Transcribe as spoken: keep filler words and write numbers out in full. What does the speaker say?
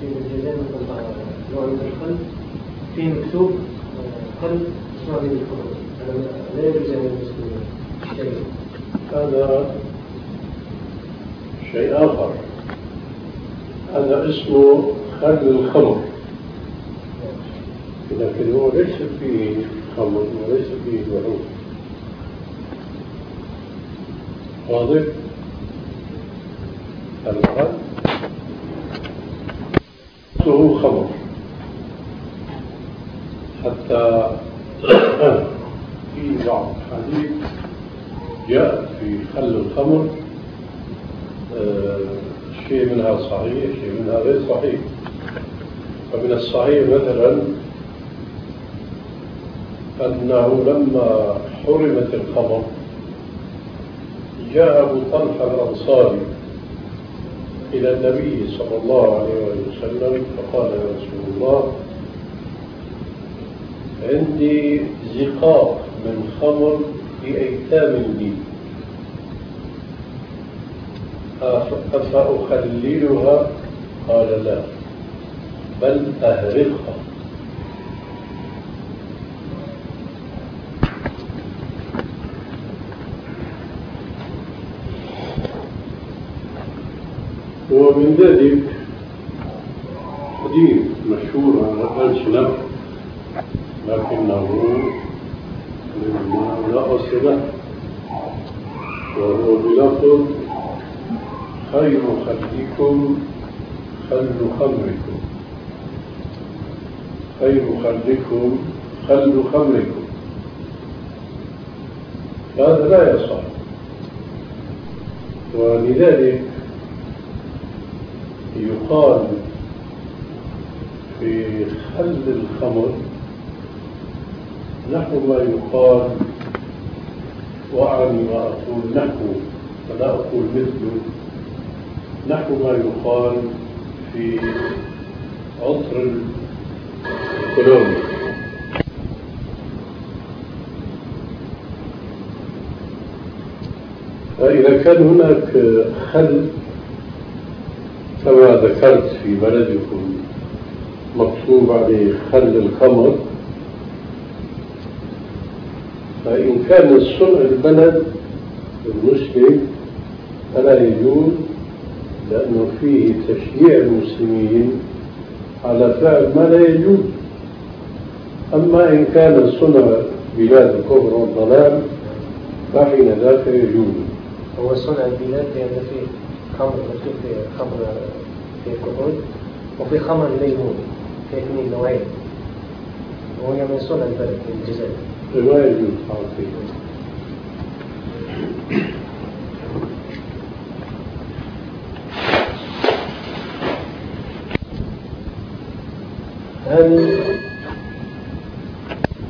في الجزائر نوع من الخل فيه مكتوب خل صعب الخروج، لا يجوز أن المسلمين. هذا شيء آخر، هذا اسمه خل الخمر، لكن هو ليس فيه خمر وليس فيه لحوم. واضح؟ الخل هو خمر، حتى في بعض الحديث جاء في خل الخمر آه شيء منها صحيح شيء منها غير صحيح. فمن الصحيح مثلا أنه لما حرمت الخمر جاء أبو طلحة الأنصاري إلى النبي صلى الله عليه وسلم فقال: يا رسول الله، عندي زقاق من خمر لأيتام لي، أفأخللها؟ قال: لا، بل أهرقها. ومن ذلك حديث مشهور على الألسنة لكنه لا أصل له، وهو بلفظ: خير خلكم خل خمركم، خير خلكم خل خمركم. هذا لا يصح، ولذلك يقال في خل الخمر نحو ما يقال، وأعني ما أقول نحو ولا أقول مثله، نحو ما يقال في عطر الكولون. فإذا كان هناك خل كما ذكرت في بلدكم مكتوب عليه خل الخمر، فإن كان صنع البلد المسلم فلا يجوز، لأنه فيه تشجيع المسلمين على فعل ما لا يجوز. أما إن كان صنع بلاد الكفر والضلال فحين ذاك يجوز. هو صنع البلاد لأن فيه خمر، فيه خمر فيه كحول وفي خمر ليمون، في اثنين نوعين، وهي من صنع البلد في الجزائر. لا يجوز حرفيا. هذه